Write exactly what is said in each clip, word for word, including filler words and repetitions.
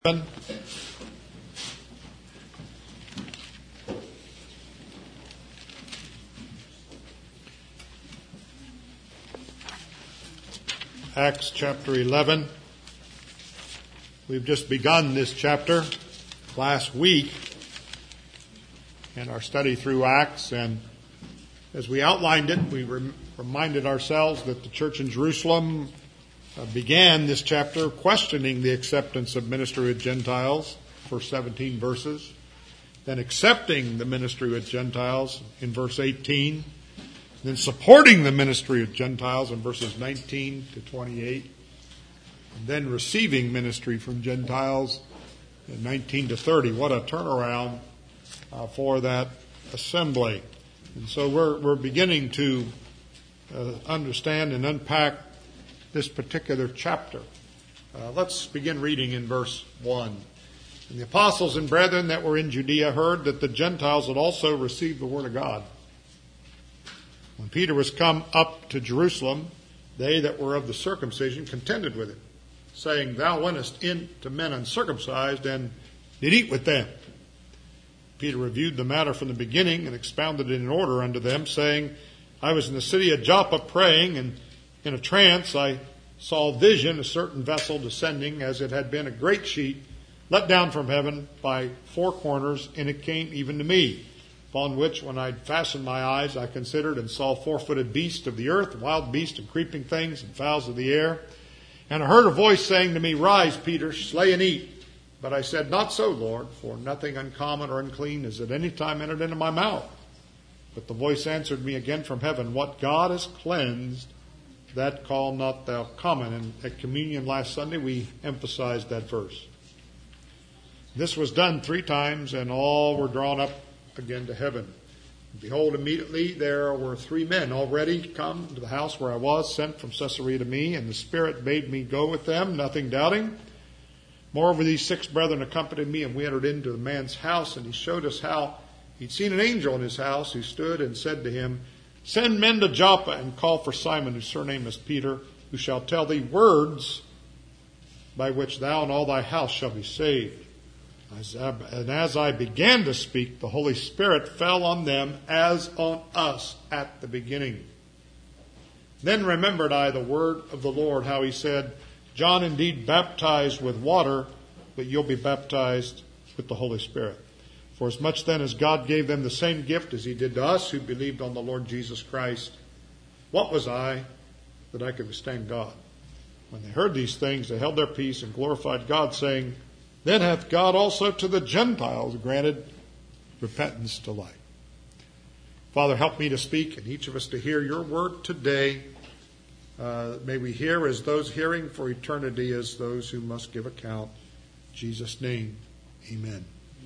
Acts chapter eleven. We've just begun this chapter last week in our study through Acts, and as we outlined it, we rem- reminded ourselves that the church in Jerusalem uh, began this chapter questioning the acceptance of ministry with Gentiles for seventeen verses, then accepting the ministry with Gentiles in verse eighteen, then supporting the ministry of Gentiles in verses nineteen to twenty-eight, and then receiving ministry from Gentiles in nineteen to thirty. What a turnaround uh, for that assembly. And so we're, we're beginning to uh, understand and unpack this particular chapter. Uh, let's begin reading in verse one. And the apostles and brethren that were in Judea heard that the Gentiles had also received the word of God. When Peter was come up to Jerusalem, they that were of the circumcision contended with him, saying, Thou wentest in to men uncircumcised, and did eat with them. Peter reviewed the matter from the beginning, and expounded it in order unto them, saying, I was in the city of Joppa praying, and in a trance I saw a vision, a certain vessel descending, as it had been a great sheet, let down from heaven by four corners, and it came even to me. Upon which, when I fastened my eyes, I considered and saw four-footed beasts of the earth, wild beasts and creeping things, and fowls of the air. And I heard a voice saying to me, Rise, Peter, slay and eat. But I said, Not so, Lord, for nothing uncommon or unclean is at any time entered into my mouth. But the voice answered me again from heaven, What God has cleansed, that call not thou common. And at communion last Sunday, we emphasized that verse. This was done three times, and all were drawn up again to heaven. And behold, immediately there were three men already come to the house where I was, sent from Caesarea to me, and the Spirit bade me go with them, nothing doubting. Moreover, these six brethren accompanied me, and we entered into the man's house, and he showed us how he'd seen an angel in his house, who stood and said to him, Send men to Joppa, and call for Simon, whose surname is Peter, who shall tell thee words by which thou and all thy house shall be saved. And as I began to speak, the Holy Spirit fell on them as on us at the beginning. Then remembered I the word of the Lord, how he said, John indeed baptized with water, but you'll be baptized with the Holy Spirit. For as much then as God gave them the same gift as he did to us who believed on the Lord Jesus Christ, what was I that I could withstand God? When they heard these things, they held their peace and glorified God, saying, Then hath God also to the Gentiles granted repentance to life. Father, help me to speak and each of us to hear your word today. Uh, may we hear as those hearing for eternity, as those who must give account. In Jesus' name, amen.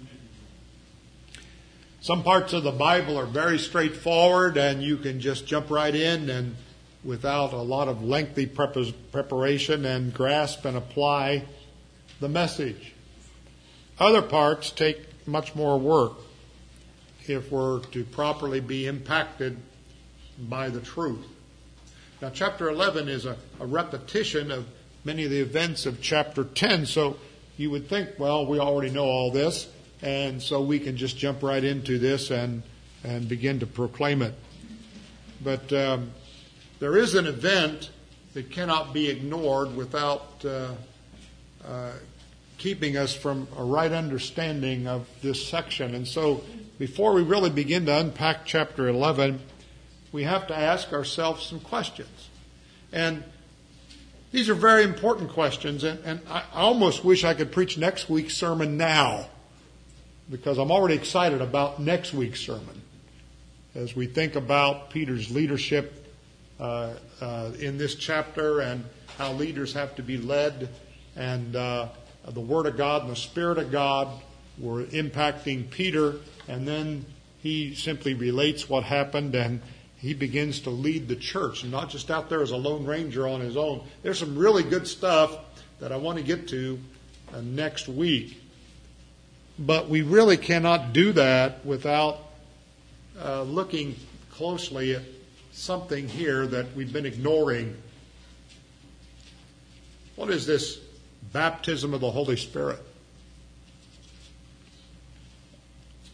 Some parts of the Bible are very straightforward, and you can just jump right in and without a lot of lengthy prep- preparation and grasp and apply the message. Other parts take much more work if we're to properly be impacted by the truth. Now, chapter eleven is a, a repetition of many of the events of chapter ten, so you would think, well, we already know all this, and so we can just jump right into this and, and begin to proclaim it. But um, there is an event that cannot be ignored without uh, uh, keeping us from a right understanding of this section. And so before we really begin to unpack chapter eleven, we have to ask ourselves some questions. And these are very important questions, and, and I almost wish I could preach next week's sermon now, because I'm already excited about next week's sermon as we think about Peter's leadership uh, uh, in this chapter and how leaders have to be led, and uh, the Word of God and the Spirit of God were impacting Peter, and then he simply relates what happened, and he begins to lead the church, and not just out there as a lone ranger on his own. There's some really good stuff that I want to get to uh, next week. But we really cannot do that without uh, looking closely at something here that we've been ignoring. What is this baptism of the Holy Spirit?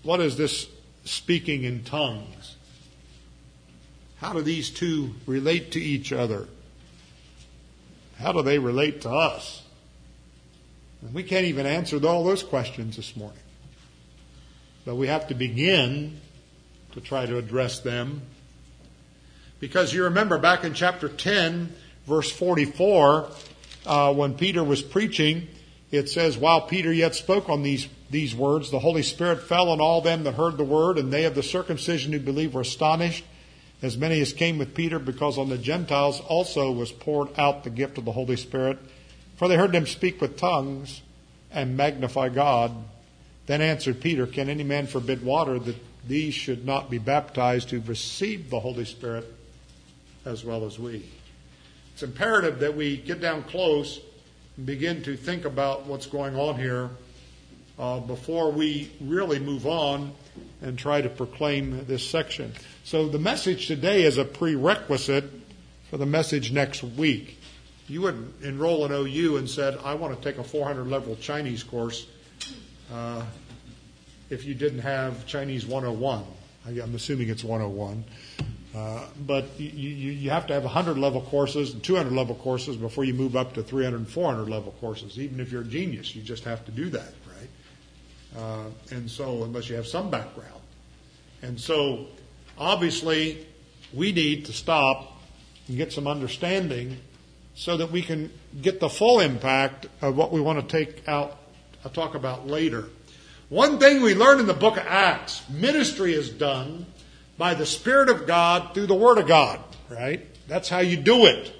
what is this speaking in tongues? How do these two relate to each other? How do they relate to us? And we can't even answer all those questions this morning. But we have to begin to try to address them. Because you remember back in chapter ten, verse forty-four, uh, when Peter was preaching, it says, while Peter yet spoke on these, these words, the Holy Spirit fell on all them that heard the word, and they of the circumcision who believed were astonished, as many as came with Peter, because on the Gentiles also was poured out the gift of the Holy Spirit. For they heard them speak with tongues and magnify God. Then answered Peter, can any man forbid water that these should not be baptized who've received the Holy Spirit as well as we? It's imperative that we get down close and begin to think about what's going on here uh, before we really move on and try to proclaim this section. So the message today is a prerequisite for the message next week. You wouldn't enroll in O U and said, I want to take a four hundred level Chinese course uh, if you didn't have Chinese one oh one. I'm assuming it's one oh one. Uh, but you, you, you have to have one hundred level courses and two hundred level courses before you move up to three hundred and four hundred level courses. Even if you're a genius, you just have to do that, right? Uh, and so, unless you have some background. And so, obviously, we need to stop and get some understanding so that we can get the full impact of what we want to take out, I'll talk about later. One thing we learn in the book of Acts, ministry is done by the Spirit of God through the Word of God, right? That's how you do it.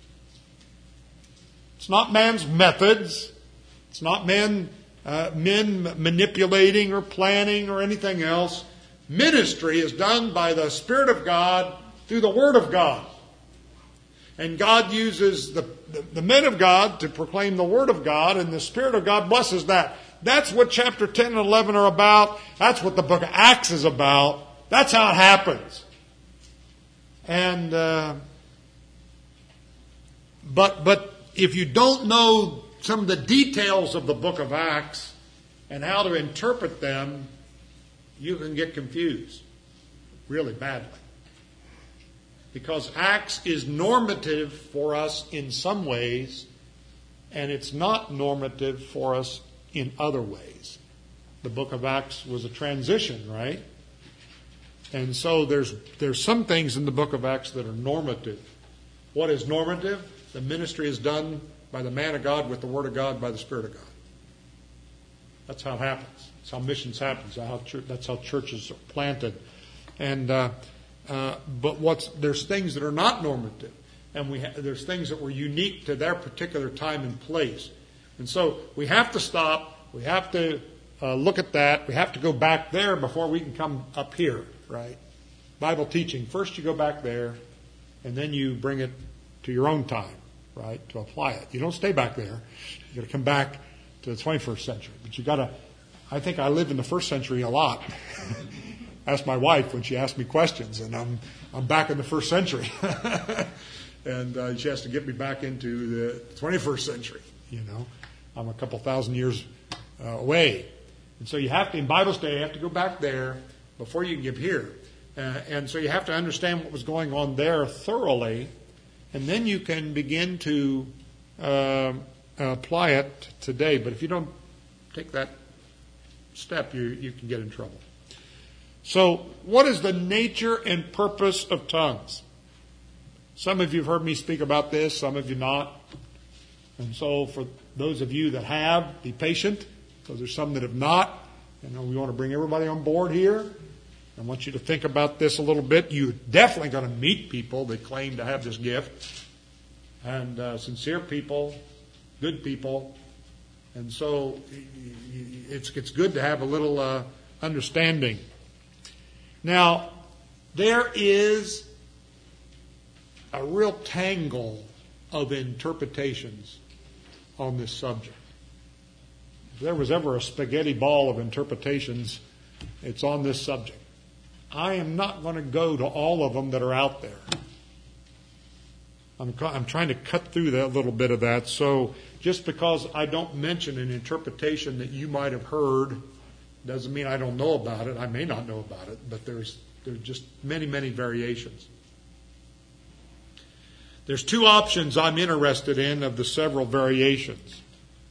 It's not man's methods. It's not men, uh, men manipulating or planning or anything else. Ministry is done by the Spirit of God through the Word of God. And God uses the, the, the men of God to proclaim the Word of God, and the Spirit of God blesses that. That's what chapter ten and eleven are about. That's what the book of Acts is about. That's how it happens. And uh, but but if you don't know some of the details of the book of Acts and how to interpret them, you can get confused really badly. Because Acts is normative for us in some ways, and it's not normative for us in other ways. The book of Acts was a transition, right? And so there's there's some things in the book of Acts that are normative. What is normative? The ministry is done by the man of God with the Word of God by the Spirit of God. That's how it happens. That's how missions happen. That's how, church, that's how churches are planted. And uh, uh, but what's there's things that are not normative, and we ha- there's things that were unique to their particular time and place. And so we have to stop. We have to uh, look at that. We have to go back there before we can come up here, right? Bible teaching. First you go back there, and then you bring it to your own time, right, to apply it. You don't stay back there. You got to come back to the twenty-first century. But you got to, I think I live in the first century a lot. Ask my wife when she asks me questions, and I'm I'm back in the first century. And uh, she has to get me back into the twenty-first century, you know. I'm a couple thousand years uh, away. And so you have to, in Bible study, you have to go back there before you can get here. Uh, and so you have to understand what was going on there thoroughly, and then you can begin to uh, apply it today. But if you don't take that step, you, you can get in trouble. So what is the nature and purpose of tongues? Some of you have heard me speak about this, some of you not. And so for those of you that have, be patient, because there's some that have not. And we want to bring everybody on board here. I want you to think about this a little bit. You're definitely going to meet people that claim to have this gift. And uh, sincere people, good people. And so it's, it's good to have a little uh, understanding. Now, there is a real tangle of interpretations on this subject. If there was ever a spaghetti ball of interpretations, it's on this subject. I am not going to go to all of them that are out there. I'm, I'm trying to cut through that little bit of that. So just because I don't mention an interpretation that you might have heard Doesn't mean I don't know about it. I may not know about it, but there's there's just many, many variations. There's two options I'm interested in of the several variations.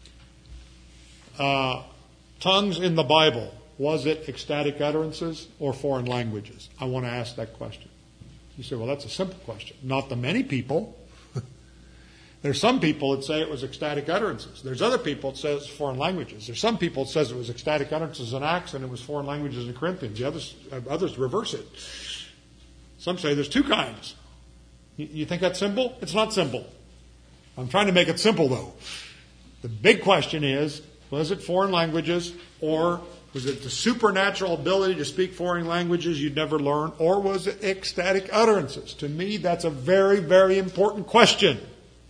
Uh, tongues in the Bible. Was it ecstatic utterances or foreign languages? I want to ask that question. You say, well, that's a simple question. Not the many people. There's some people that say it was ecstatic utterances. There's other people that say it's foreign languages. There's some people that says it was ecstatic utterances in Acts and it was foreign languages in Corinthians. The others, uh, others reverse it. Some say there's two kinds. You, you think that's simple? It's not simple. I'm trying to make it simple, though. The big question is, was it foreign languages, or was it the supernatural ability to speak foreign languages you'd never learn, or was it ecstatic utterances? To me, that's a very, very important question.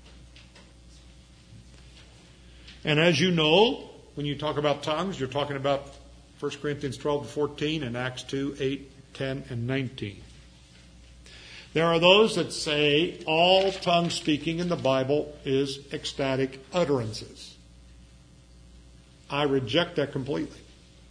And as you know, when you talk about tongues, you're talking about First Corinthians twelve to fourteen and Acts two, eight, ten, and nineteen. There are those that say all tongue speaking in the Bible is ecstatic utterances. I reject that completely.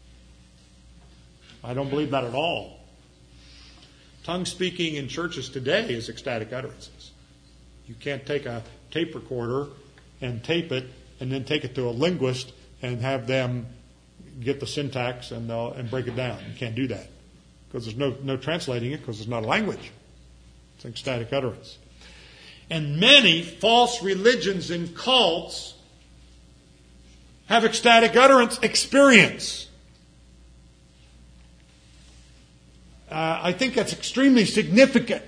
I don't believe that at all. Tongue speaking in churches today is ecstatic utterances. You can't take a tape recorder and tape it and then take it to a linguist and have them get the syntax and uh, and break it down. You can't do that because there's no no translating it because it's not a language. It's an ecstatic utterance. And many false religions and cults have ecstatic utterance experience. Uh, I think that's extremely significant.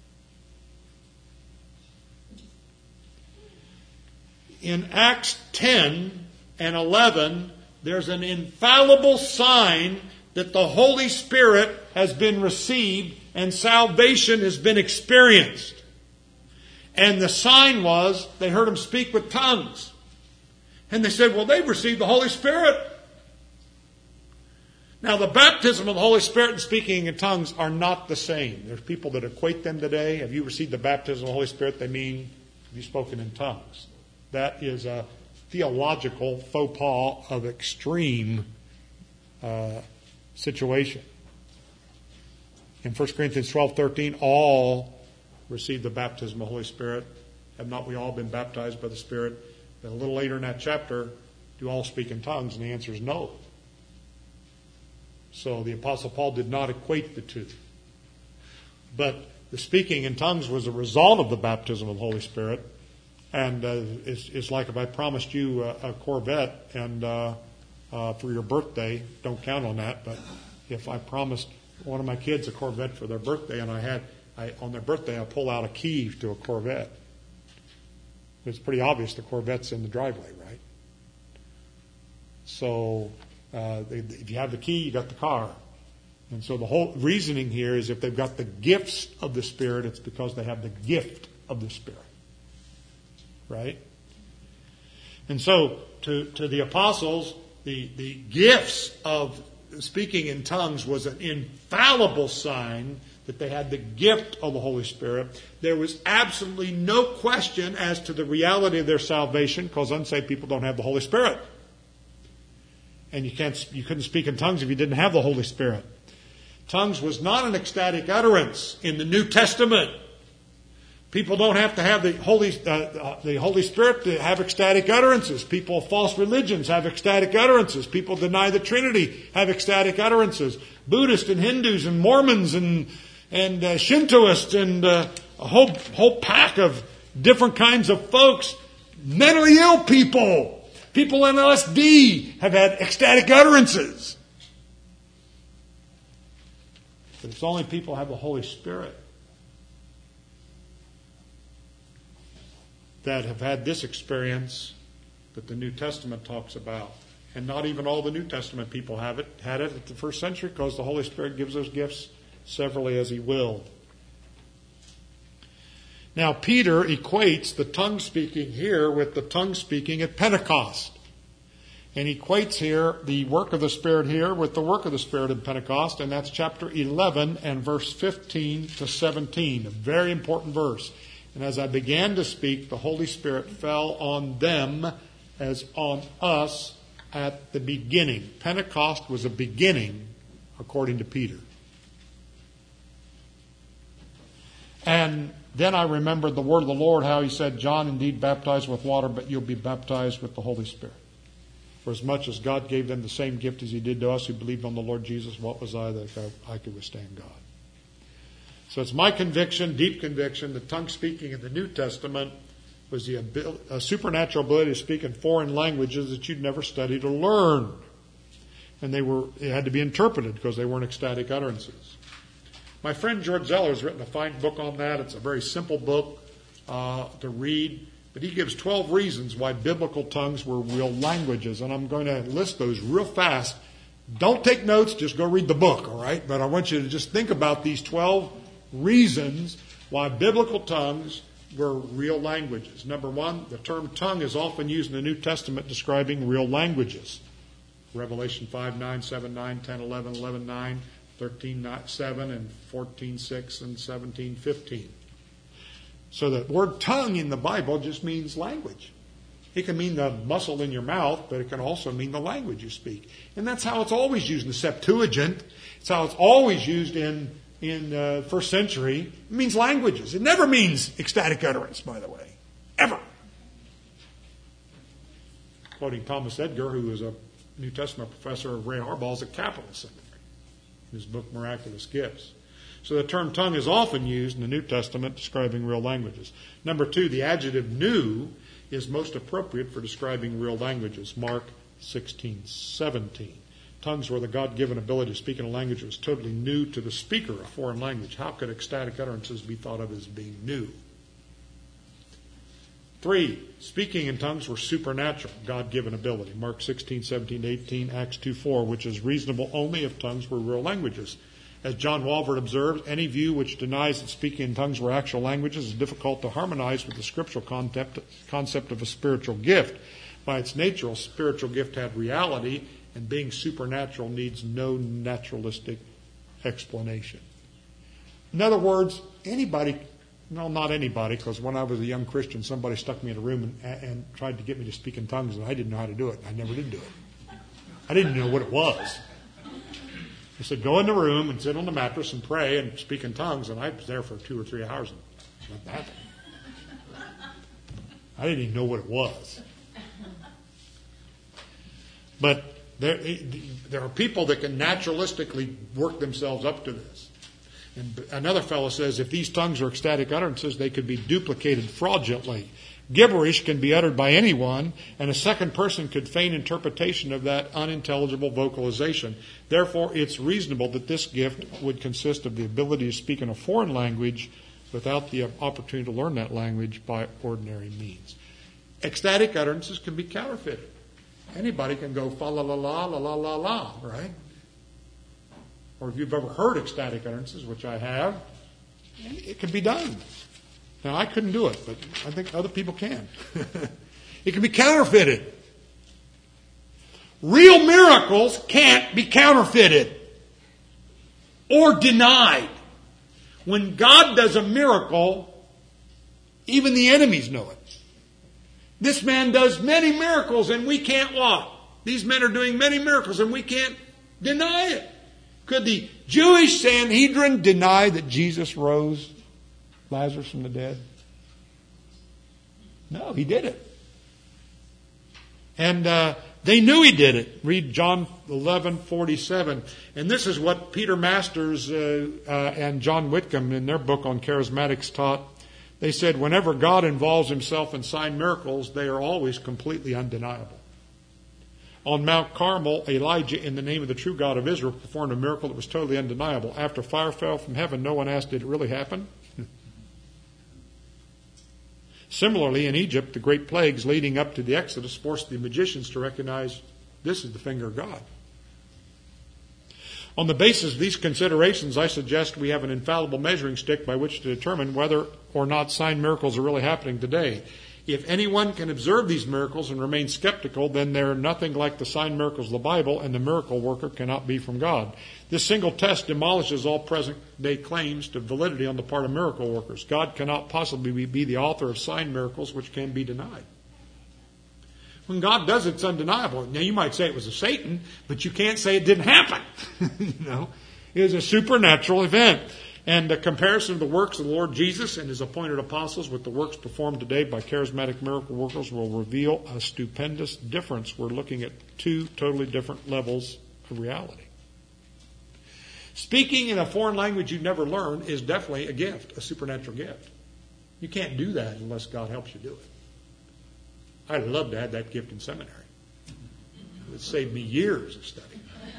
In Acts ten and eleven, there's an infallible sign that the Holy Spirit has been received and salvation has been experienced. And the sign was, they heard him speak with tongues. And they said, well, they've received the Holy Spirit. Now, the baptism of the Holy Spirit and speaking in tongues are not the same. There's people that equate them today. Have you received the baptism of the Holy Spirit? They mean, have you spoken in tongues? That is a theological faux pas of extreme uh, situation. In First Corinthians twelve thirteen, all received the baptism of the Holy Spirit. Have not we all been baptized by the Spirit? And a little later in that chapter, do all speak in tongues? And the answer is no. So the Apostle Paul did not equate the two. But the speaking in tongues was a result of the baptism of the Holy Spirit. And uh, it's, it's like if I promised you a, a Corvette and uh, uh, for your birthday, don't count on that, but if I promised one of my kids a Corvette for their birthday and I had, I, on their birthday, I pull out a key to a Corvette. It's pretty obvious the Corvette's in the driveway, right? So uh, they, if you have the key, you got the car. And so the whole reasoning here is if they've got the gifts of the Spirit, it's because they have the gift of the Spirit. Right? And so to, to the apostles, the, the gifts of speaking in tongues was an infallible sign that they had the gift of the Holy Spirit. There was absolutely no question as to the reality of their salvation, because unsaved people don't have the Holy Spirit. And you can't, you couldn't speak in tongues if you didn't have the Holy Spirit. Tongues was not an ecstatic utterance in the New Testament. People don't have to have the Holy uh, the Holy Spirit to have ecstatic utterances. People of false religions have ecstatic utterances. People deny the Trinity have ecstatic utterances. Buddhists and Hindus and Mormons and and uh, Shintoists and uh, a whole whole pack of different kinds of folks, mentally ill people, people on L S D have had ecstatic utterances. But it's only people who have the Holy Spirit that have had this experience that the New Testament talks about. And not even all the New Testament people have it, had it at the first century, because the Holy Spirit gives those gifts severally as He willed. Now, Peter equates the tongue speaking here with the tongue speaking at Pentecost. And he equates here the work of the Spirit here with the work of the Spirit in Pentecost, and that's chapter eleven and verse fifteen to seventeen, a very important verse. And as I began to speak, the Holy Spirit fell on them as on us at the beginning. Pentecost was a beginning, according to Peter. And then I remembered the word of the Lord, how he said, John indeed baptized with water, but you'll be baptized with the Holy Spirit. For as much as God gave them the same gift as he did to us who believed on the Lord Jesus, what was I that I could withstand God? So it's my conviction, deep conviction, that tongue speaking in the New Testament was the ability, a supernatural ability to speak in foreign languages that you'd never studied or learned. And they were, it had to be interpreted because they weren't ecstatic utterances. My friend George Zeller has written a fine book on that. It's a very simple book uh, to read. But he gives twelve reasons why biblical tongues were real languages. And I'm going to list those real fast. Don't take notes, just go read the book, all right? But I want you to just think about these twelve reasons why biblical tongues were real languages. Number one, the term tongue is often used in the New Testament describing real languages. Revelation five, nine, seven, nine, ten, eleven, eleven, nine, thirteen, seven, and fourteen, six, and seventeen, fifteen. So the word tongue in the Bible just means language. It can mean the muscle in your mouth, but it can also mean the language you speak. And that's how it's always used in the Septuagint. It's how it's always used in in the uh, first century. It means languages. It never means ecstatic utterance, by the way. Ever. Quoting Thomas Edgar, who was a New Testament professor of Ray Harbaugh's at Capital Seminary, in his book Miraculous Gifts. So the term tongue is often used in the New Testament describing real languages. Number two, the adjective new is most appropriate for describing real languages. Mark sixteen, seventeen. Tongues were the God-given ability to speak in a language that was totally new to the speaker, a foreign language. How could ecstatic utterances be thought of as being new? Three, speaking in tongues were supernatural, God-given ability. Mark sixteen, seventeen, eighteen, Acts two, four, which is reasonable only if tongues were real languages. As John Walvoord observes, any view which denies that speaking in tongues were actual languages is difficult to harmonize with the scriptural concept, concept of a spiritual gift. By its nature, a spiritual gift had reality, and being supernatural needs no naturalistic explanation. In other words, anybody, no, not anybody, because when I was a young Christian, somebody stuck me in a room and, and tried to get me to speak in tongues, and I didn't know how to do it. I never did do it. I didn't know what it was. He said, go in the room and sit on the mattress and pray and speak in tongues. And I was there for two or three hours and nothing happened. I didn't even know what it was. But there, there are people that can naturalistically work themselves up to this. And another fellow says if these tongues are ecstatic utterances, they could be duplicated fraudulently. Gibberish can be uttered by anyone, and a second person could feign interpretation of that unintelligible vocalization. Therefore, it's reasonable that this gift would consist of the ability to speak in a foreign language without the opportunity to learn that language by ordinary means. Ecstatic utterances can be counterfeited. Anybody can go fa la la la la la la la, right? Or if you've ever heard ecstatic utterances, which I have, it can be done. Now, I couldn't do it, but I think other people can. It can be counterfeited. Real miracles can't be counterfeited or denied. When God does a miracle, even the enemies know it. This man does many miracles and we can't what? These men are doing many miracles and we can't deny it. Could the Jewish Sanhedrin deny that Jesus rose Lazarus from the dead? No, he did it. And uh, they knew he did it. Read John eleven forty-seven. And this is what Peter Masters uh, uh, and John Whitcomb in their book on charismatics taught. They said whenever God involves himself in sign miracles, they are always completely undeniable. On Mount Carmel, Elijah, in the name of the true God of Israel, performed a miracle that was totally undeniable. After fire fell from heaven, no one asked, did it really happen? Similarly, in Egypt, the great plagues leading up to the Exodus forced the magicians to recognize this is the finger of God. On the basis of these considerations, I suggest we have an infallible measuring stick by which to determine whether or not sign miracles are really happening today. If anyone can observe these miracles and remain skeptical, then they're nothing like the sign miracles of the Bible, and the miracle worker cannot be from God. This single test demolishes all present-day claims to validity on the part of miracle workers. God cannot possibly be the author of sign miracles which can be denied. When God does it, it's undeniable. Now, you might say it was a Satan, but you can't say it didn't happen. you know, it was a supernatural event. And the comparison of the works of the Lord Jesus and his appointed apostles with the works performed today by charismatic miracle workers will reveal a stupendous difference. We're looking at two totally different levels of reality. Speaking in a foreign language you've never learned is definitely a gift, a supernatural gift. You can't do that unless God helps you do it. I'd love to have that gift in seminary. It saved me years of study.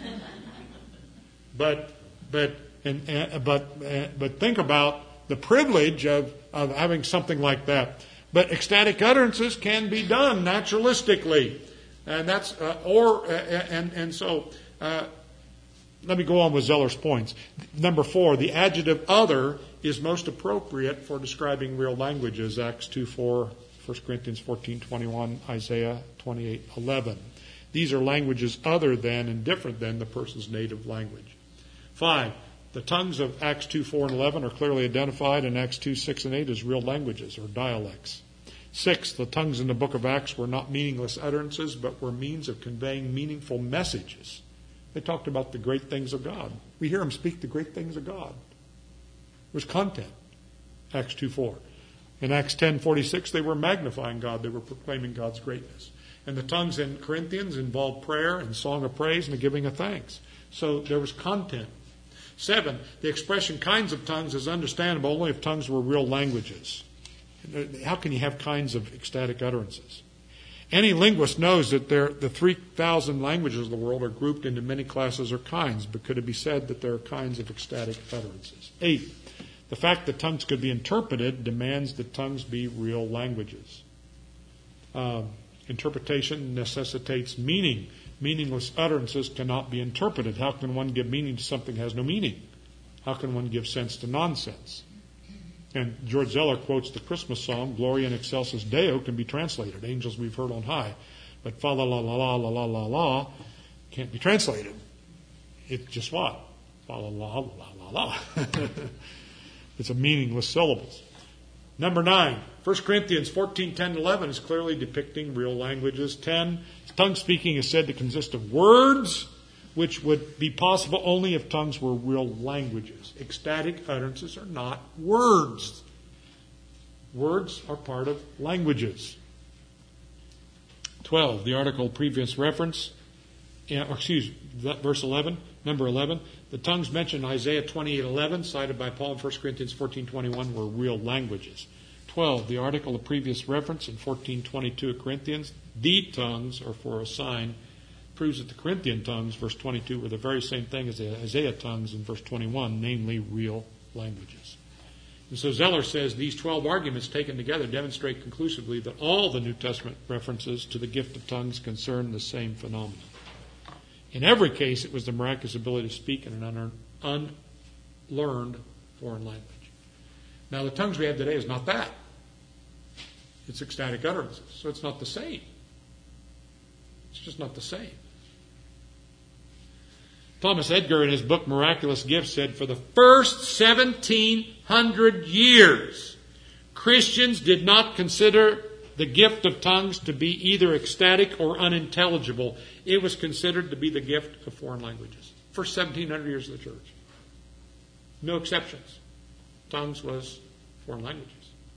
But, but, and, and but, uh, but think about the privilege of, of having something like that. But ecstatic utterances can be done naturalistically, and that's uh, or uh, and and so. Uh, let me go on with Zeller's points. Number four, the adjective "other" is most appropriate for describing real languages. Acts two four, First Corinthians fourteen twenty-one, Isaiah twenty-eight eleven. These are languages other than and different than the person's native language. Five, the tongues of Acts two four and eleven are clearly identified in Acts two six and eight as real languages or dialects. Six, the tongues in the book of Acts were not meaningless utterances, but were means of conveying meaningful messages. They talked about the great things of God. We hear them speak the great things of God. It was content, Acts two four. In Acts ten forty-six, they were magnifying God. They were proclaiming God's greatness. And the tongues in Corinthians involved prayer and song of praise and the giving of thanks. So there was content. Seven, the expression kinds of tongues is understandable only if tongues were real languages. How can you have kinds of ecstatic utterances? Any linguist knows that there, the three thousand languages of the world are grouped into many classes or kinds, but could it be said that there are kinds of ecstatic utterances? Eight, the fact that tongues could be interpreted demands that tongues be real languages. Um, interpretation necessitates meaning. Meaningless utterances cannot be interpreted. How can one give meaning to something that has no meaning? How can one give sense to nonsense? And George Zeller quotes the Christmas song, Gloria in Excelsis Deo, can be translated, angels we've heard on high. But fa la la la la la la la la can't be translated. It's just what? Fa la la la la la. It's a meaningless syllables. Number nine, First Corinthians fourteen ten eleven is clearly depicting real languages. Ten, tongue speaking is said to consist of words, which would be possible only if tongues were real languages. Ecstatic utterances are not words. Words are part of languages. Twelve, the article previous reference, or excuse that verse eleven, number eleven, the tongues mentioned in Isaiah twenty-eight eleven, cited by Paul in First Corinthians fourteen twenty-one, were real languages. Twelve, the article of previous reference in fourteen twenty-two of Corinthians, the tongues are for a sign, proves that the Corinthian tongues, verse twenty-two, were the very same thing as the Isaiah tongues in verse twenty-one, namely real languages. And so Zeller says these twelve arguments taken together demonstrate conclusively that all the New Testament references to the gift of tongues concern the same phenomenon. In every case, it was the miraculous ability to speak in an unlearned foreign language. Now, the tongues we have today is not that. It's ecstatic utterances, so it's not the same. It's just not the same. Thomas Edgar, in his book Miraculous Gifts, said, for the first seventeen hundred years, Christians did not consider the gift of tongues to be either ecstatic or unintelligible. It was considered to be the gift of foreign languages. First seventeen hundred years of the church. No exceptions. Tongues was foreign languages.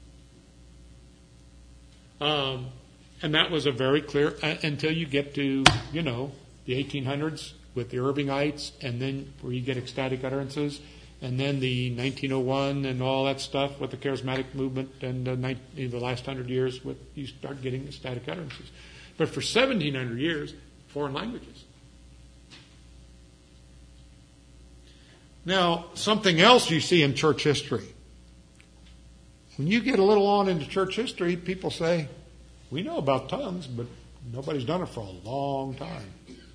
Um, and that was a very clear, uh, until you get to, you know, the eighteen hundreds with the Irvingites, and then where you get ecstatic utterances, and then the nineteen oh one and all that stuff with the charismatic movement, and uh, the last hundred years, with you start getting ecstatic utterances. But for seventeen hundred years, foreign languages. Now, something else you see in church history. When you get a little on into church history, people say, we know about tongues, but nobody's done it for a long time.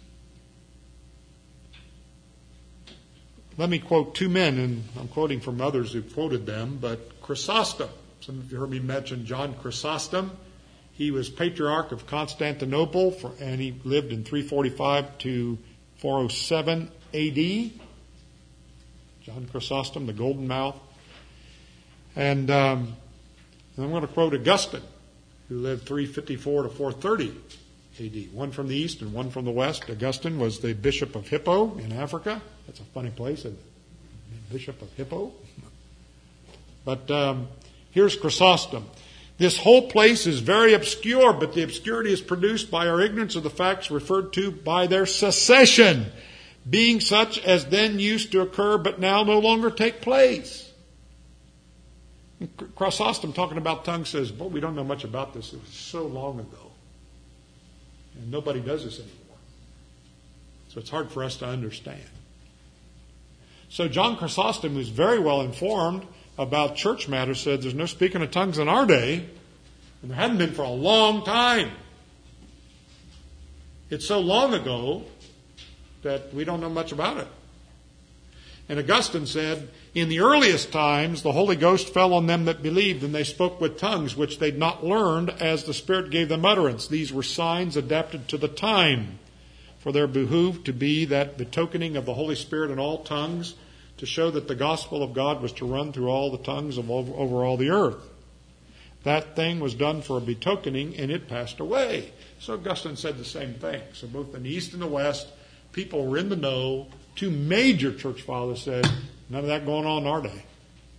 Let me quote two men, and I'm quoting from others who quoted them, but Chrysostom. Some of you heard me mention John Chrysostom. He was Patriarch of Constantinople, for, and he lived in three forty-five to four oh seven A D. John Chrysostom, the Golden Mouth. And um, I'm going to quote Augustine, who lived three fifty-four to four thirty A D. One from the east and one from the west. Augustine was the Bishop of Hippo in Africa. That's a funny place, isn't it? Bishop of Hippo. But um, here's Chrysostom. This whole place is very obscure, but the obscurity is produced by our ignorance of the facts referred to by their cessation, being such as then used to occur but now no longer take place. Chrysostom, talking about tongues, says, "Boy, we don't know much about this. It was so long ago. And nobody does this anymore. So it's hard for us to understand." So John Chrysostom, who's very well informed about church matters, said there's no speaking of tongues in our day, and there hadn't been for a long time. It's so long ago that we don't know much about it. And Augustine said, in the earliest times, the Holy Ghost fell on them that believed, and they spoke with tongues which they'd not learned, as the Spirit gave them utterance. These were signs adapted to the time, for there behooved to be that betokening of the Holy Spirit in all tongues, to show that the gospel of God was to run through all the tongues of over, over all the earth. That thing was done for a betokening, and it passed away. So Augustine said the same thing. So both in the east and the west, people were in the know. Two major church fathers said, none of that going on in our day.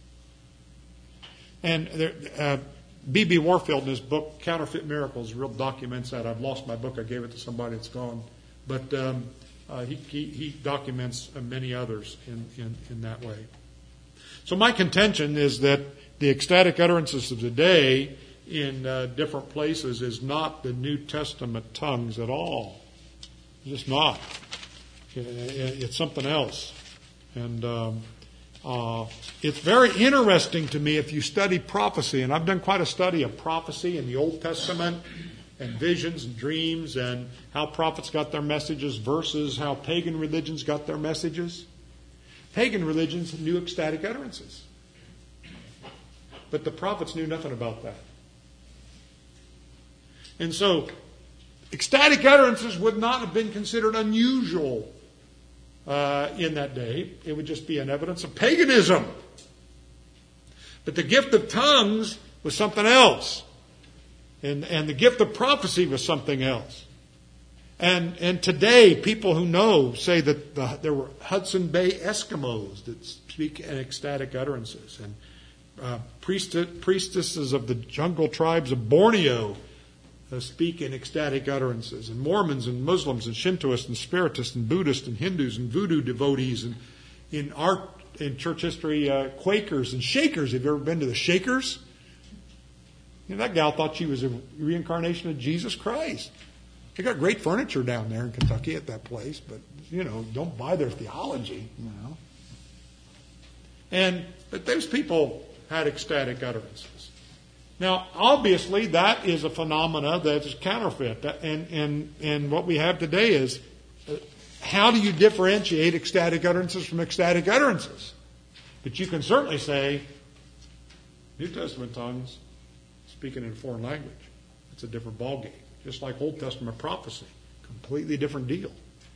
And there, uh, B B Warfield in his book, Counterfeit Miracles, real documents that. I've lost my book. I gave it to somebody. It's gone. But um, uh, he, he, he documents uh, many others in, in, in that way. So my contention is that the ecstatic utterances of the day in uh, different places is not the New Testament tongues at all. It's just not. It's something else. And um, uh, it's very interesting to me if you study prophecy, and I've done quite a study of prophecy in the Old Testament and visions and dreams and how prophets got their messages versus how pagan religions got their messages. Pagan religions knew ecstatic utterances. But the prophets knew nothing about that. And so, ecstatic utterances would not have been considered unusual uh, in that day. It would just be an evidence of paganism. But the gift of tongues was something else. And, and the gift of prophecy was something else. And, and today, people who know say that the, there were Hudson Bay Eskimos that speak in ecstatic utterances. And uh, priest, priestesses of the jungle tribes of Borneo uh, speak in ecstatic utterances. And Mormons and Muslims and Shintoists and Spiritists and Buddhists and Hindus and voodoo devotees. And in art, in church history, uh, Quakers and Shakers. Have you ever been to the Shakers? You know, that gal thought she was a reincarnation of Jesus Christ. They got great furniture down there in Kentucky at that place, but, you know, don't buy their theology, you know. And, but those people had ecstatic utterances. Now, obviously, that is a phenomena that is counterfeit. And, and, and what we have today is, uh, how do you differentiate ecstatic utterances from ecstatic utterances? But you can certainly say, New Testament tongues, speaking in a foreign language. It's a different ballgame. Just like Old Testament prophecy. Completely different deal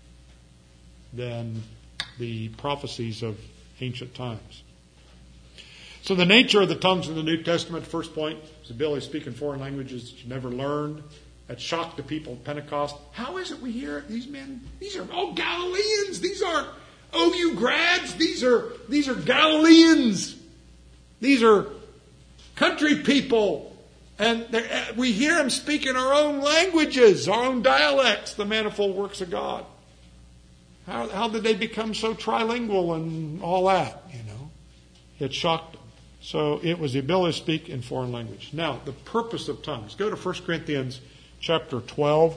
than the prophecies of ancient times. So the nature of the tongues in the New Testament, first point, is the ability to speak in foreign languages that you never learned. That shocked the people of Pentecost. How is it we hear these men? These are all Galileans. These aren't O U grads. These are, these are Galileans. These are country people. And we hear them speak in our own languages, our own dialects, the manifold works of God. How, how did they become so trilingual and all that, you know? It shocked them. So it was the ability to speak in foreign language. Now, the purpose of tongues. Go to First Corinthians chapter twelve.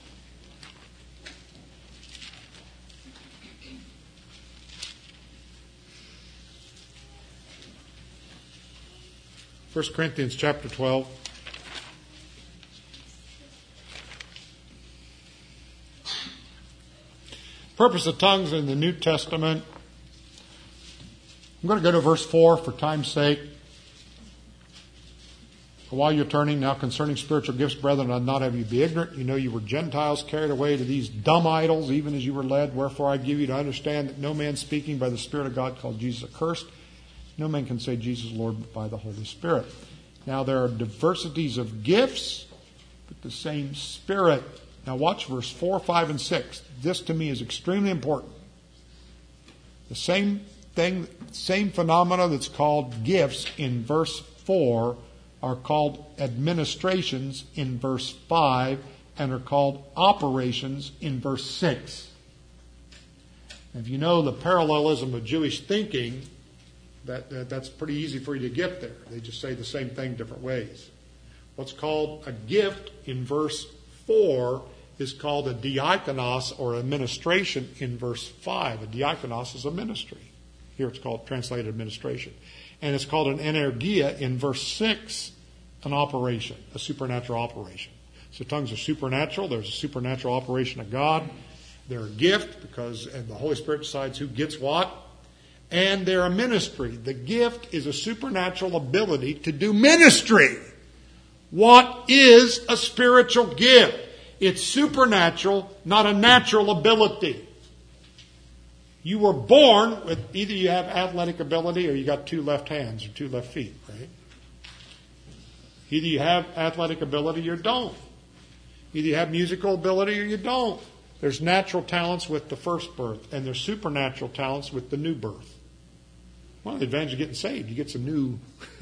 First Corinthians chapter twelve. Purpose of tongues in the New Testament. I'm going to go to verse four for time's sake. While you're turning, now concerning spiritual gifts, brethren, I'd not have you be ignorant. You know you were Gentiles carried away to these dumb idols, even as you were led. Wherefore I give you to understand that no man speaking by the Spirit of God called Jesus accursed. No man can say Jesus Lord but by the Holy Spirit. Now there are diversities of gifts, but the same Spirit. Now watch verse four, five, and six. This to me is extremely important. The same thing, same phenomena that's called gifts in verse four are called administrations in verse five and are called operations in verse six. If you know the parallelism of Jewish thinking, that, that that's pretty easy for you to get there. They just say the same thing different ways. What's called a gift in verse four is called a diakonos or administration in verse five. A diakonos is a ministry. Here it's called translated administration. And it's called an energia in verse six, an operation, a supernatural operation. So tongues are supernatural. There's a supernatural operation of God. They're a gift because and the Holy Spirit decides who gets what. And they're a ministry. The gift is a supernatural ability to do ministry. What is a spiritual gift? It's supernatural, not a natural ability. You were born with either you have athletic ability or you got two left hands or two left feet, right? Either you have athletic ability or don't. Either you have musical ability or you don't. There's natural talents with the first birth, and there's supernatural talents with the new birth. One of the advantages of getting saved, you get some new,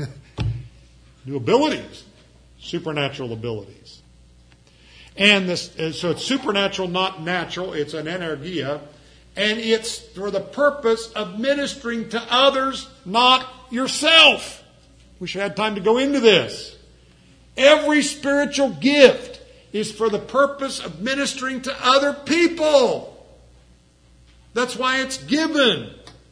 new abilities, supernatural abilities. And this, so it's supernatural, not natural. It's an energia. And it's for the purpose of ministering to others, not yourself. We should have time to go into this. Every spiritual gift is for the purpose of ministering to other people. That's why it's given.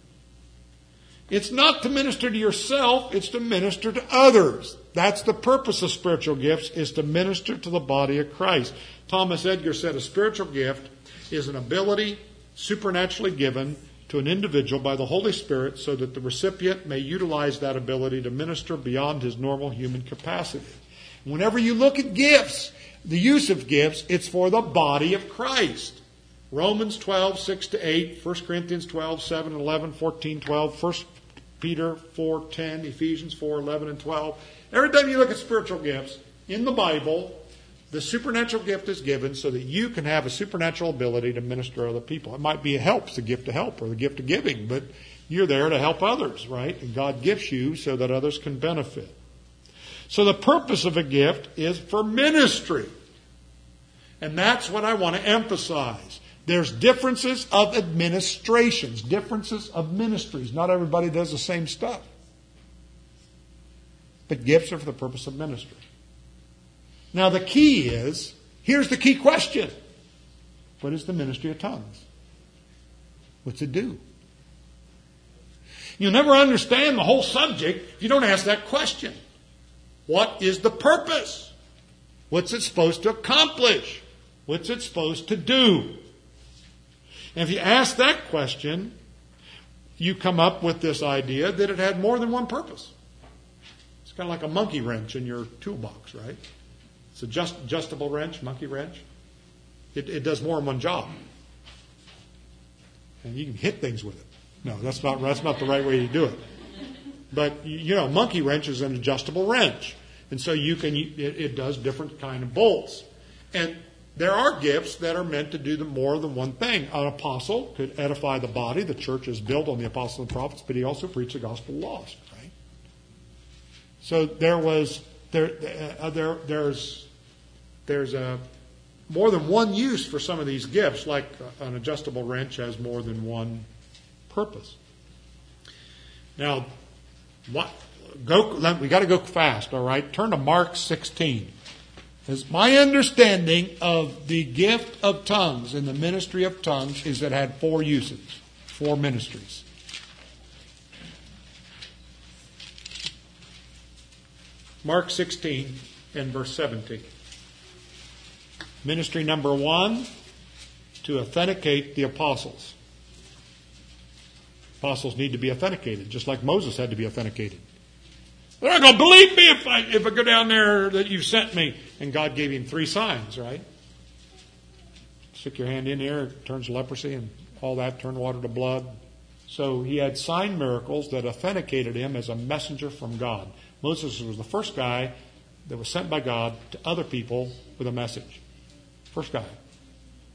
It's not to minister to yourself, it's to minister to others. That's the purpose of spiritual gifts, is to minister to the body of Christ. Thomas Edgar said a spiritual gift is an ability supernaturally given to an individual by the Holy Spirit so that the recipient may utilize that ability to minister beyond his normal human capacity. Whenever you look at gifts, the use of gifts, it's for the body of Christ. Romans twelve, six to eight, First Corinthians twelve, seven, eleven, fourteen, twelve, First Peter four, ten, Ephesians four, eleven, and twelve. Every time you look at spiritual gifts in the Bible, the supernatural gift is given so that you can have a supernatural ability to minister to other people. It might be a help, it's the gift of help or the gift of giving, but you're there to help others, right? And God gives you so that others can benefit. So the purpose of a gift is for ministry. And that's what I want to emphasize. There's differences of administrations, differences of ministries. Not everybody does the same stuff. But gifts are for the purpose of ministry. Now the key is, here's the key question. What is the ministry of tongues? What's it do? You'll never understand the whole subject if you don't ask that question. What is the purpose? What's it supposed to accomplish? What's it supposed to do? And if you ask that question, you come up with this idea that it had more than one purpose. It's kind of like a monkey wrench in your toolbox, right? It's a just, adjustable wrench, monkey wrench. It, it does more than one job. And you can hit things with it. No, that's not, that's not the right way to do it. But, you know, a monkey wrench is an adjustable wrench. And so you can, it, it does different kind of bolts. And there are gifts that are meant to do the more than one thing. An apostle could edify the body. The church is built on the apostles and prophets, but he also preached the gospel lost, right? So there was, there, uh, there, there's, there's a more than one use for some of these gifts, like an adjustable wrench has more than one purpose. Now, what, go, we got to go fast, all right? Turn to Mark sixteen. As my understanding of the gift of tongues and the ministry of tongues is that it had four uses, four ministries. Mark sixteen and verse seventeen. Ministry number one, to authenticate the apostles. Apostles need to be authenticated, just like Moses had to be authenticated. They're not going to believe me if I, if I go down there that you've sent me. And God gave him three signs, right? Stick your hand in there, it turns leprosy and all that, turn water to blood. So he had sign miracles that authenticated him as a messenger from God. Moses was the first guy that was sent by God to other people with a message. First guy.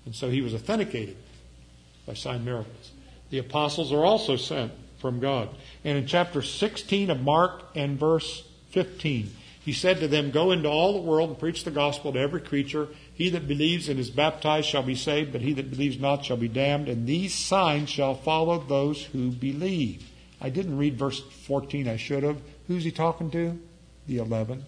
And so he was authenticated by sign miracles. The apostles are also sent from God. And in chapter sixteen of Mark and verse fifteen, he said to them, "Go into all the world and preach the gospel to every creature. He that believes and is baptized shall be saved, but he that believes not shall be damned. And these signs shall follow those who believe." I didn't read verse fourteen. I should have. Who's he talking to? The eleven.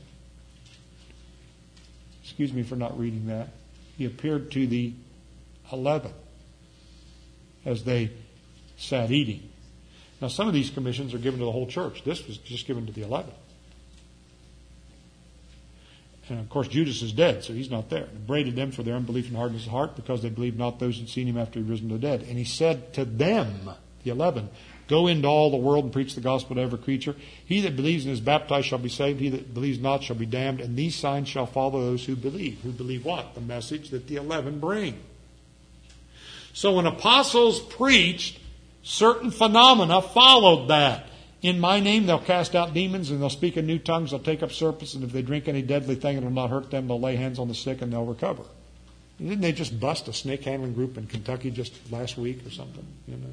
Excuse me for not reading that. He appeared to the eleven as they sat eating. Now, some of these commissions are given to the whole church. This was just given to the eleven. And of course, Judas is dead, so he's not there. He upbraided them for their unbelief and hardness of heart, because they believed not those who had seen him after he risen from the dead. And he said to them, the eleven, "Go into all the world and preach the gospel to every creature. He that believes and is baptized shall be saved. He that believes not shall be damned. And these signs shall follow those who believe." Who believe what? The message that the eleven bring. So when apostles preached, certain phenomena followed that. "In my name they'll cast out demons, and they'll speak in new tongues, they'll take up serpents, and if they drink any deadly thing it will not hurt them, they'll lay hands on the sick and they'll recover." Didn't they just bust a snake handling group in Kentucky just last week or something? You know.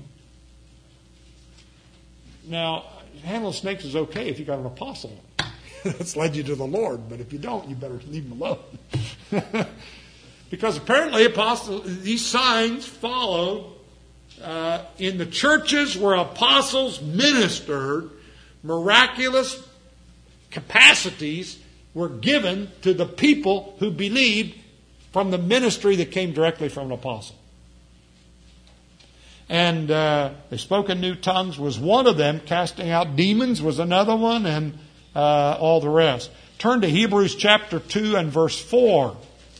Now, handling snakes is okay if you got an apostle that's led you to the Lord, but if you don't, you better leave them alone. Because apparently apostles, these signs followed uh, in the churches where apostles ministered. Miraculous capacities were given to the people who believed from the ministry that came directly from an apostle. And uh, they spoke in new tongues was one of them. Casting out demons was another one, and uh, all the rest. Turn to Hebrews chapter two and verse four.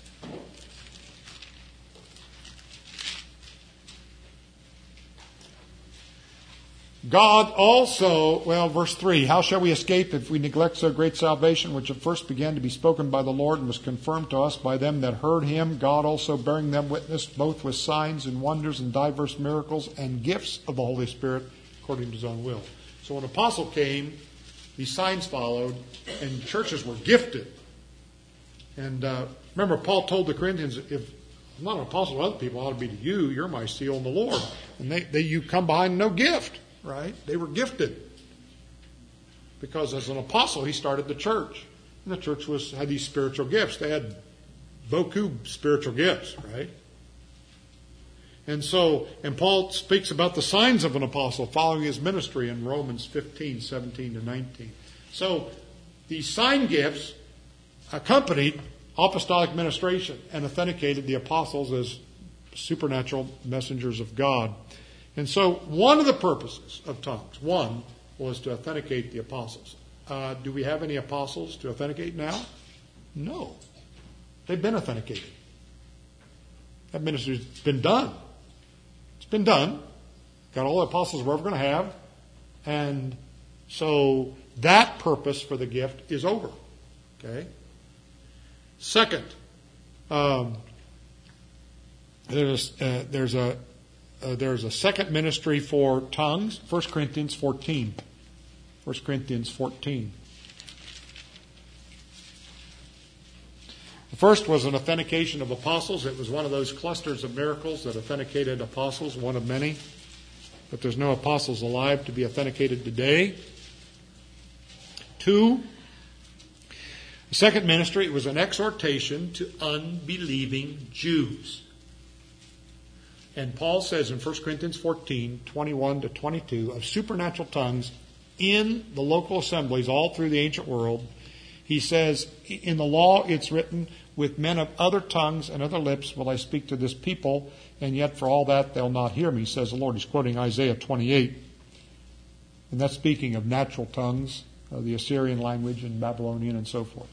God also, well, verse three, "How shall we escape if we neglect so great salvation, which at first began to be spoken by the Lord and was confirmed to us by them that heard him, God also bearing them witness, both with signs and wonders and diverse miracles and gifts of the Holy Spirit according to his own will." So when an apostle came, these signs followed, and churches were gifted. And uh, remember, Paul told the Corinthians, "If I'm not an apostle to other people, I ought to be to you. You're my seal in the Lord." And they, they you come behind no gift. Right? They were gifted. Because as an apostle, he started the church. And the church was had these spiritual gifts. They had beaucoup spiritual gifts, right? And so, and Paul speaks about the signs of an apostle following his ministry in Romans fifteen, seventeen to nineteen. So, these sign gifts accompanied apostolic ministration and authenticated the apostles as supernatural messengers of God. And so one of the purposes of tongues, one, was to authenticate the apostles. Uh, do we have any apostles to authenticate now? No. They've been authenticated. That ministry's been done. It's been done. Got all the apostles we're ever going to have. And so that purpose for the gift is over. Okay? Second, um, there's, uh, there's a Uh, there's a second ministry for tongues, First Corinthians fourteen. First Corinthians fourteen. The first was an authentication of apostles. It was one of those clusters of miracles that authenticated apostles, one of many. But there's no apostles alive to be authenticated today. Two, the second ministry, it was an exhortation to unbelieving Jews. And Paul says in First Corinthians fourteen, twenty-one to twenty-two, of supernatural tongues in the local assemblies all through the ancient world. He says, in the law it's written, "With men of other tongues and other lips will I speak to this people, and yet for all that they'll not hear me," says the Lord. He's quoting Isaiah twenty-eight. And that's speaking of natural tongues, uh, the Assyrian language and Babylonian and so forth.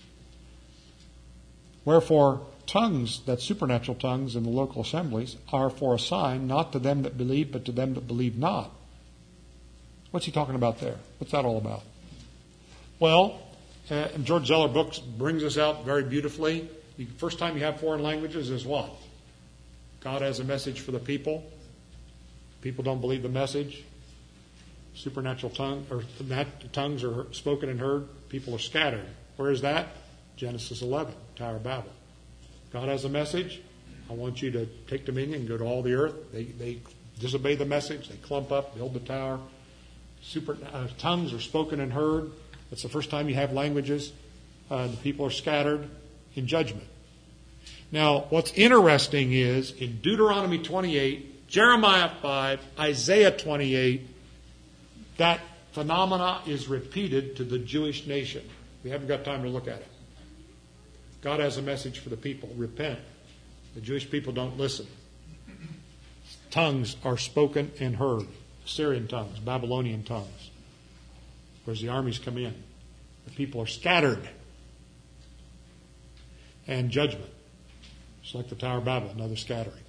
Wherefore, tongues, that supernatural tongues in the local assemblies, are for a sign, not to them that believe, but to them that believe not. What's he talking about there? What's that all about? Well, uh, and George Zeller Books brings us out very beautifully. The first time you have foreign languages is what? God has a message for the people. People don't believe the message. Supernatural tongue, or tongues are spoken and heard. People are scattered. Where is that? Genesis eleven, Tower of Babel. God has a message. I want you to take dominion and go to all the earth. They, they disobey the message. They clump up, build the tower. Super uh, tongues are spoken and heard. That's the first time you have languages. Uh, the people are scattered in judgment. Now, what's interesting is in Deuteronomy twenty-eight, Jeremiah five, Isaiah twenty-eight, that phenomena is repeated to the Jewish nation. We haven't got time to look at it. God has a message for the people. Repent. The Jewish people don't listen. Tongues are spoken and heard. Syrian tongues, Babylonian tongues. Whereas the armies come in. The people are scattered. And judgment. It's like the Tower of Babel, another scattering.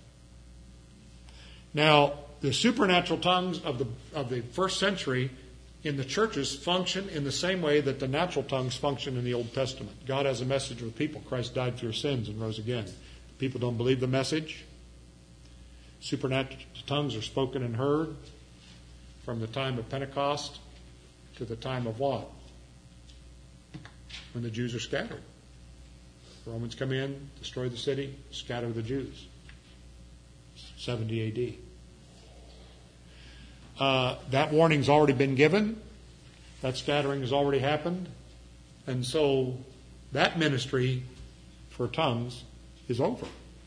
Now, the supernatural tongues of the of the first century in the churches function in the same way that the natural tongues function in the Old Testament. God has a message for the people. Christ died for your sins and rose again. People don't believe the message. Supernatural tongues are spoken and heard from the time of Pentecost to the time of what? When the Jews are scattered. The Romans come in, destroy the city, scatter the Jews. seventy A D Uh, that warning's already been given. That scattering has already happened. And so that ministry for tongues is over.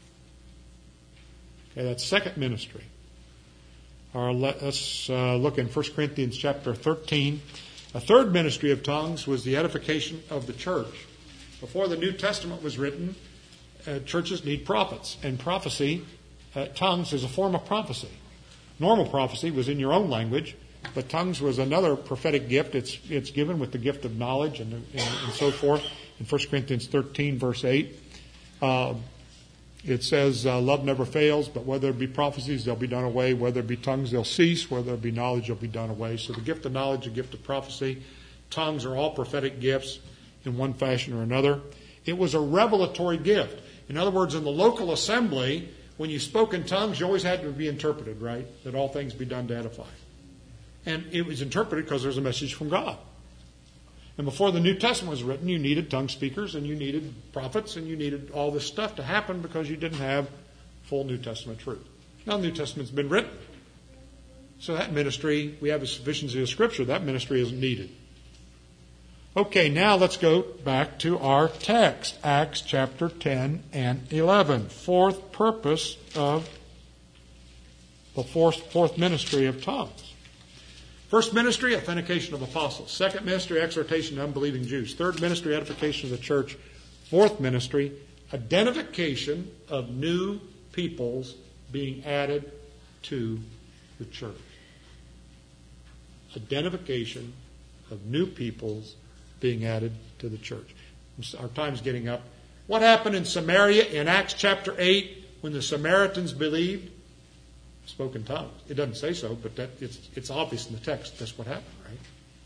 Okay, that's second ministry. Or let's uh, look in First Corinthians chapter thirteen. A third ministry of tongues was the edification of the church. Before the New Testament was written, uh, churches need prophets. And prophecy, uh, tongues is a form of prophecy. Normal prophecy was in your own language, but tongues was another prophetic gift. It's it's given with the gift of knowledge and, and, and so forth. In First Corinthians thirteen, verse eight, uh, it says, uh, love never fails, but whether it be prophecies, they'll be done away. Whether it be tongues, they'll cease. Whether it be knowledge, they'll be done away. So the gift of knowledge, the gift of prophecy, tongues are all prophetic gifts in one fashion or another. It was a revelatory gift. In other words, in the local assembly, when you spoke in tongues, you always had to be interpreted, right? That all things be done to edify. And it was interpreted because there's a message from God. And before the New Testament was written, you needed tongue speakers and you needed prophets and you needed all this stuff to happen because you didn't have full New Testament truth. Now the New Testament's been written. So that ministry, we have a sufficiency of Scripture. That ministry isn't needed. Okay, now let's go back to our text, Acts chapter ten and eleven. Fourth purpose of the fourth, fourth ministry of tongues. First ministry, authentication of apostles. Second ministry, exhortation to unbelieving Jews. Third ministry, edification of the church. Fourth ministry, identification of new peoples being added to the church. Identification of new peoples being added to the church. Our time's getting up. What happened in Samaria in Acts chapter eight when the Samaritans believed? Spoke in tongues. It doesn't say so, but that it's, it's obvious in the text. That's what happened, right?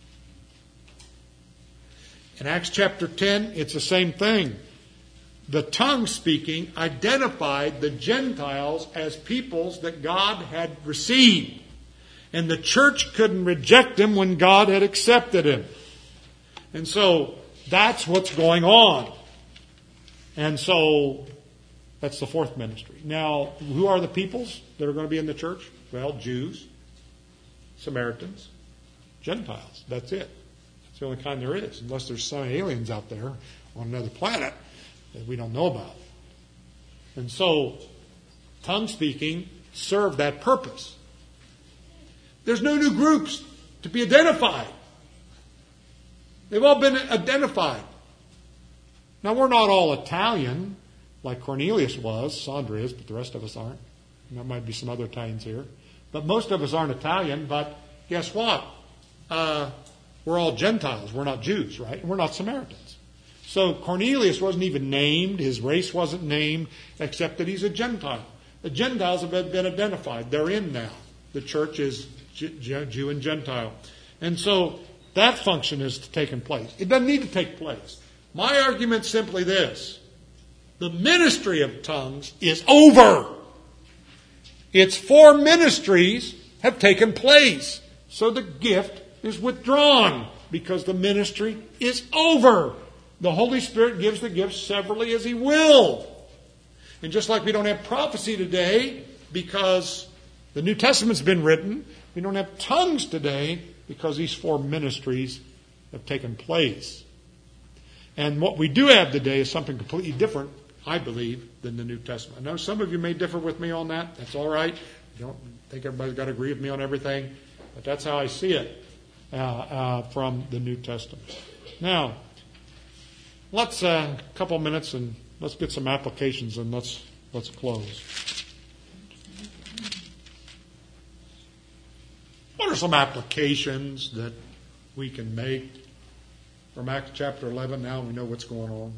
In Acts chapter ten, it's the same thing. The tongue speaking identified the Gentiles as peoples that God had received. And the church couldn't reject him when God had accepted him. And so that's what's going on. And so that's the fourth ministry. Now, who are the peoples that are going to be in the church? Well, Jews, Samaritans, Gentiles. That's it. That's the only kind there is, unless there's some aliens out there on another planet that we don't know about. And so, tongue speaking served that purpose. There's no new groups to be identified. They've all been identified. Now, we're not all Italian, like Cornelius was. Sandra is, but the rest of us aren't. And there might be some other Italians here. But most of us aren't Italian, but guess what? Uh, we're all Gentiles. We're not Jews, right? We're not Samaritans. So Cornelius wasn't even named. His race wasn't named, except that he's a Gentile. The Gentiles have been identified. They're in now. The church is Jew and Gentile. And so that function has taken place. It doesn't need to take place. My argument's simply this. The ministry of tongues is over. Its four ministries have taken place. So the gift is withdrawn because the ministry is over. The Holy Spirit gives the gifts severally as He will. And just like we don't have prophecy today because the New Testament's been written, we don't have tongues today because these four ministries have taken place. And what we do have today is something completely different, I believe, than the New Testament. I know some of you may differ with me on that. That's all right. I don't think everybody's got to agree with me on everything. But that's how I see it uh, uh, from the New Testament. Now, let's a uh, couple minutes and let's get some applications and let's let's close. What are some applications that we can make from Acts chapter eleven? Now we know what's going on.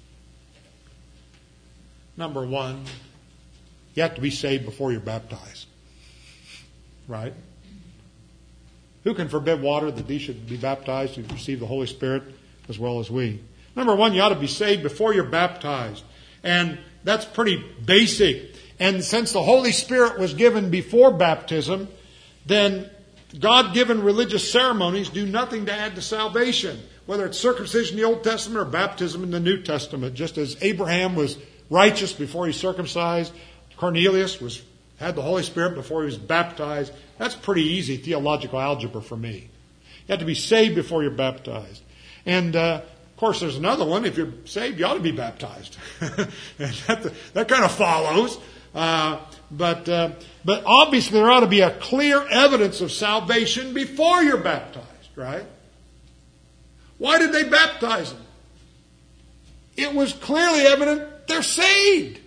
Number one, you have to be saved before you're baptized. Right? Who can forbid water that these should be baptized to receive the Holy Spirit as well as we? Number one, you ought to be saved before you're baptized. And that's pretty basic. And since the Holy Spirit was given before baptism, then God-given religious ceremonies do nothing to add to salvation. Whether it's circumcision in the Old Testament or baptism in the New Testament. Just as Abraham was righteous before he circumcised, Cornelius was had the Holy Spirit before he was baptized. That's pretty easy theological algebra for me. You have to be saved before you're baptized. And, uh, of course, there's another one. If you're saved, you ought to be baptized. And that, that kind of follows. Uh, but, uh, but obviously there ought to be a clear evidence of salvation before you're baptized, right? Why did they baptize them? It was clearly evident they're saved.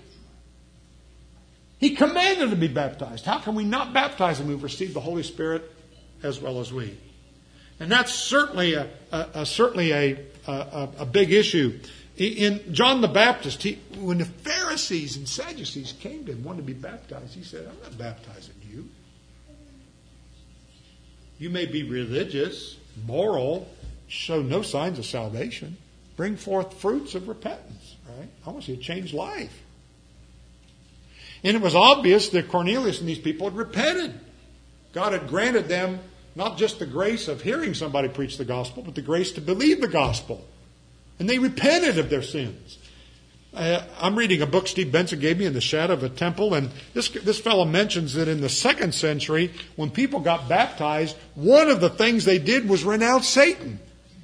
He commanded them to be baptized. How can we not baptize them who've received the Holy Spirit as well as we? And that's certainly a, a, a certainly a, a, a big issue. In John the Baptist, he, when the Pharisees and Sadducees came to him, wanted to be baptized, he said, I'm not baptizing you. You may be religious, moral, show no signs of salvation. Bring forth fruits of repentance, right? I want you to change life. And it was obvious that Cornelius and these people had repented. God had granted them not just the grace of hearing somebody preach the gospel, but the grace to believe the gospel. And they repented of their sins. Uh, I'm reading a book Steve Benson gave me, In the Shadow of a Temple, and this, this fellow mentions that in the second century, when people got baptized, one of the things they did was renounce Satan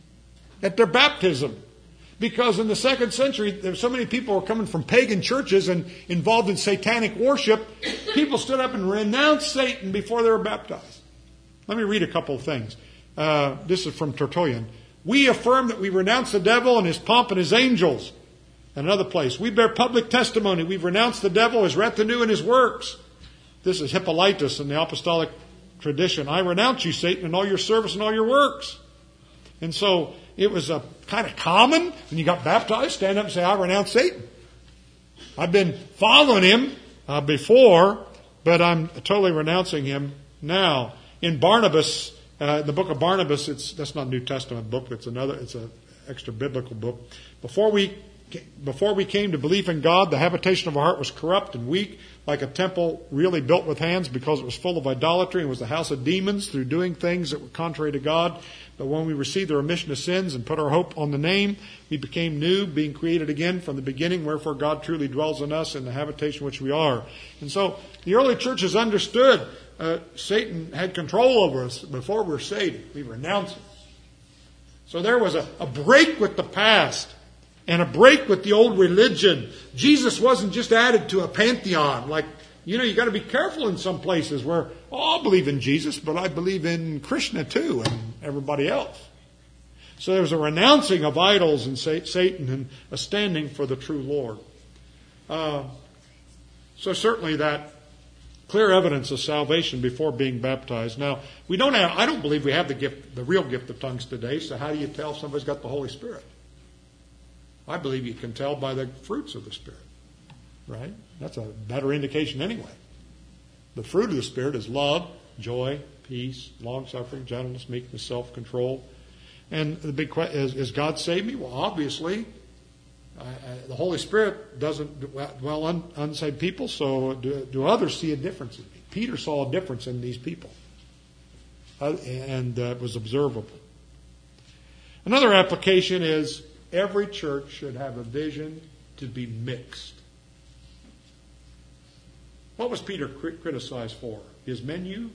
at their baptism. Because in the second century, there were so many people were coming from pagan churches and involved in satanic worship, people stood up and renounced Satan before they were baptized. Let me read a couple of things. Uh, this is from Tertullian. We affirm that we renounce the devil and his pomp and his angels. And another place. We bear public testimony. We've renounced the devil, his retinue, and his works. This is Hippolytus in the apostolic tradition. I renounce you, Satan, and all your service and all your works. And so it was a kind of common when you got baptized, stand up and say, I renounce Satan. I've been following him uh, before, but I'm totally renouncing him now. In Barnabas, uh, the book of Barnabas, it's that's not a New Testament book. It's another. It's an extra biblical book. Before we before we came to belief in God, the habitation of our heart was corrupt and weak, like a temple really built with hands, because it was full of idolatry and was the house of demons through doing things that were contrary to God. But when we received the remission of sins and put our hope on the name, we became new, being created again from the beginning, wherefore God truly dwells in us in the habitation which we are. And so the early churches understood uh, Satan had control over us before we were saved. We renounced it. So there was a, a break with the past and a break with the old religion. Jesus wasn't just added to a pantheon. Like, you know, you got to be careful in some places where, oh, I believe in Jesus, but I believe in Krishna too and everybody else. So there was a renouncing of idols and Satan and a standing for the true Lord. Uh, so certainly that clear evidence of salvation before being baptized. Now, we don't have, I don't believe we have the gift, the real gift of tongues today. So how do you tell if somebody's got the Holy Spirit? I believe you can tell by the fruits of the Spirit. Right? That's a better indication anyway. The fruit of the Spirit is love, joy, peace, long-suffering, gentleness, meekness, self-control. And the big question is, is God saved me? Well, obviously, I, I, the Holy Spirit doesn't dwell on unsaved people, so do, do others see a difference in me? Peter saw a difference in these people, uh, and uh, it was observable. Another application is every church should have a vision to be mixed. What was Peter criticized for? His menu?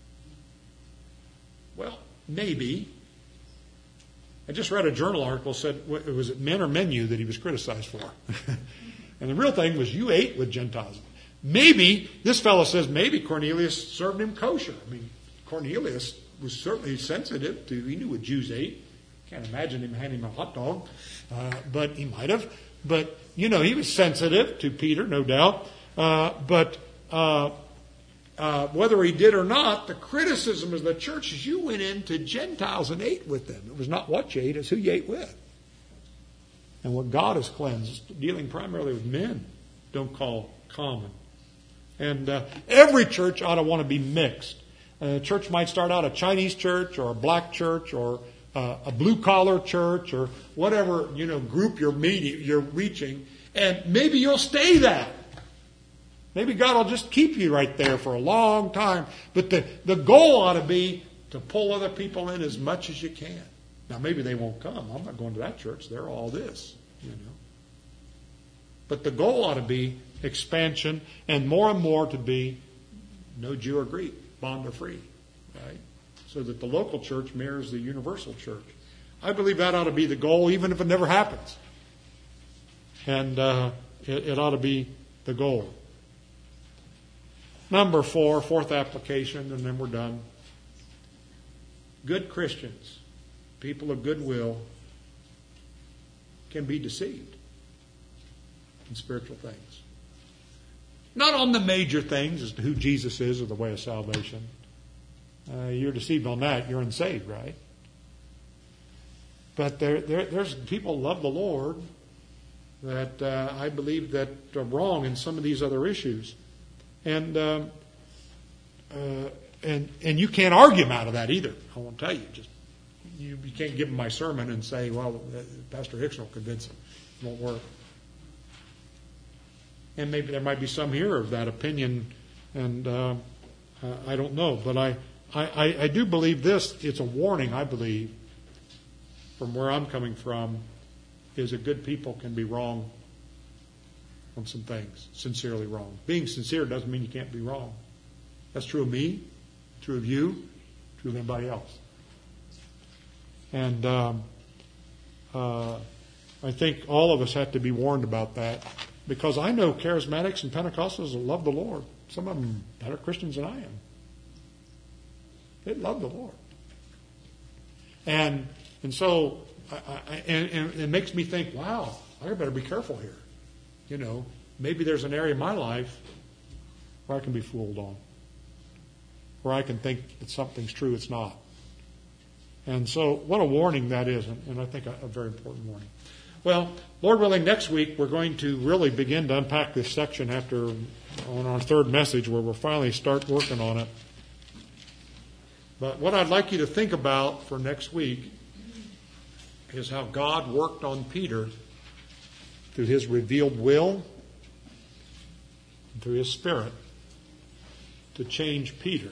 Well, maybe. I just read a journal article said, was it men or menu that he was criticized for? And the real thing was, you ate with Gentiles. Maybe, this fellow says, maybe Cornelius served him kosher. I mean, Cornelius was certainly sensitive to, he knew what Jews ate. Can't imagine him handing him a hot dog. Uh, but he might have. But, you know, he was sensitive to Peter, no doubt. Uh, but uh, uh, whether he did or not, the criticism of the church is you went into Gentiles and ate with them. It was not what you ate, it's who you ate with. And what God has cleansed, dealing primarily with men, don't call common. And uh, every church ought to want to be mixed. A church might start out a Chinese church or a black church or uh, a blue-collar church or whatever, you know, group you're meeting, you're reaching. And maybe you'll stay that. Maybe God will just keep you right there for a long time. But the, the goal ought to be to pull other people in as much as you can. Now, maybe they won't come. I'm not going to that church. They're all this, you know. But the goal ought to be expansion and more and more to be no Jew or Greek, bond or free, right? So that the local church mirrors the universal church. I believe that ought to be the goal, even if it never happens. And uh, it, it ought to be the goal. Number four, fourth application, and then we're done. Good Christians, people of goodwill, can be deceived in spiritual things. Not on the major things as to who Jesus is or the way of salvation. Uh, you're deceived on that, you're unsaved, right? But there, there, there's people love the Lord that uh, I believe that are wrong in some of these other issues. And um, uh, and and you can't argue them out of that either. I won't tell you. Just you, you can't give them my sermon and say, well, uh, Pastor Hicks will convince them. It won't work. And maybe there might be some here of that opinion, and uh, uh, I don't know. But I, I, I do believe this. It's a warning, I believe, from where I'm coming from, is that good people can be wrong on some things, sincerely wrong. Being sincere doesn't mean you can't be wrong. That's true of me, true of you, true of anybody else. And um, uh, I think all of us have to be warned about that, because I know charismatics and Pentecostals that love the Lord. Some of them better Christians than I am. They love the Lord. And and so I, I, and, and it makes me think, wow, I better be careful here. You know, maybe there's an area in my life where I can be fooled on, where I can think that something's true, it's not. And so what a warning that is, and, and I think a, a very important warning. Well, Lord willing, next week we're going to really begin to unpack this section after on our third message, where we'll finally start working on it. But what I'd like you to think about for next week is how God worked on Peter through his revealed will and through his Spirit to change Peter,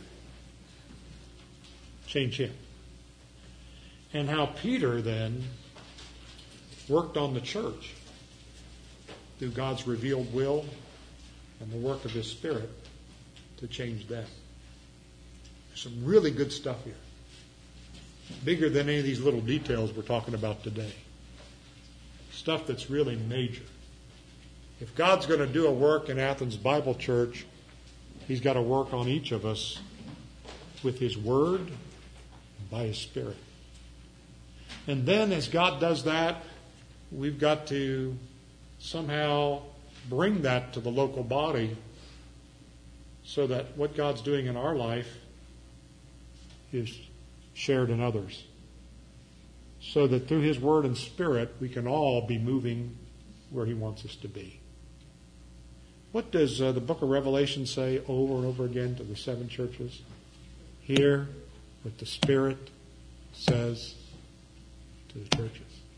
change him. And how Peter then worked on the church through God's revealed will and the work of his Spirit to change them. There's some really good stuff here. Bigger than any of these little details we're talking about today. Stuff that's really major. If God's going to do a work in Athens Bible Church, He's got to work on each of us with His Word and by His Spirit. And then as God does that, we've got to somehow bring that to the local body so that what God's doing in our life is shared in others. So that through His Word and Spirit, we can all be moving where He wants us to be. What does uh, the book of Revelation say over and over again to the seven churches? Here, what the Spirit says to the churches.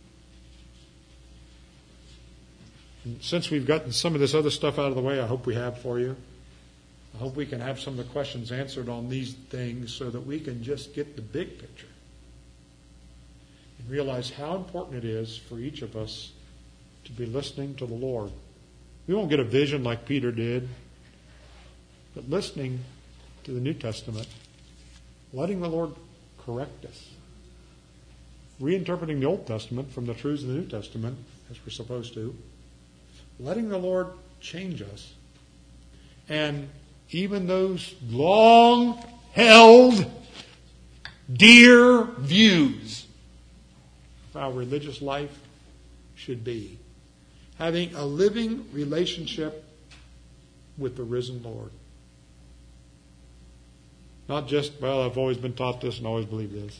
And since we've gotten some of this other stuff out of the way, I hope we have for you. I hope we can have some of the questions answered on these things so that we can just get the big picture and realize how important it is for each of us to be listening to the Lord. We won't get a vision like Peter did. but listening to the New Testament, letting the Lord correct us, reinterpreting the Old Testament from the truths of the New Testament, as we're supposed to, letting the Lord change us, and even those long-held, dear views of how religious life should be. Having a living relationship with the risen Lord. Not just, well, I've always been taught this and always believed this.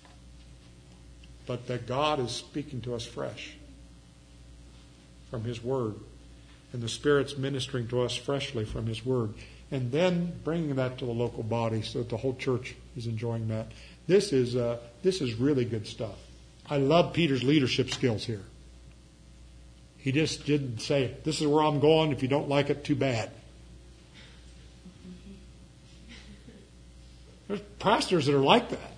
But that God is speaking to us fresh from His Word. And the Spirit's ministering to us freshly from His Word. And then bringing that to the local body so that the whole church is enjoying that. This is uh, this is really good stuff. I love Peter's leadership skills here. He just didn't say, this is where I'm going. If you don't like it, too bad. There's pastors that are like that.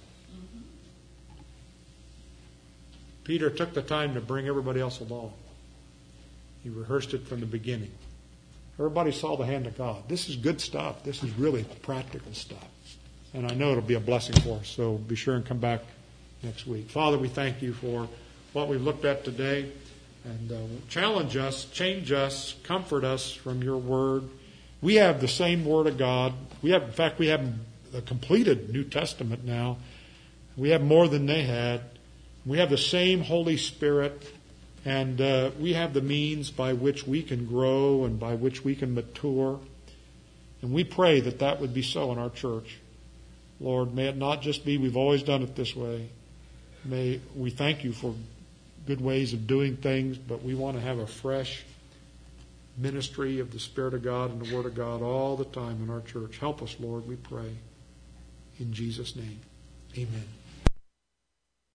Peter took the time to bring everybody else along. He rehearsed it from the beginning. Everybody saw the hand of God. This is good stuff. This is really practical stuff. And I know it'll be a blessing for us, so be sure and come back next week. Father, we thank you for what we've looked at today. And uh, challenge us, change us, comfort us from your word. We have the same word of God. We have, in fact, we have a completed New Testament now. We have more than they had. We have the same Holy Spirit. And uh, we have the means by which we can grow and by which we can mature. And we pray that that would be so in our church. Lord, may it not just be we've always done it this way. May we thank you for good ways of doing things, but we want to have a fresh ministry of the Spirit of God and the Word of God all the time in our church. Help us, Lord, we pray. In Jesus' name, amen.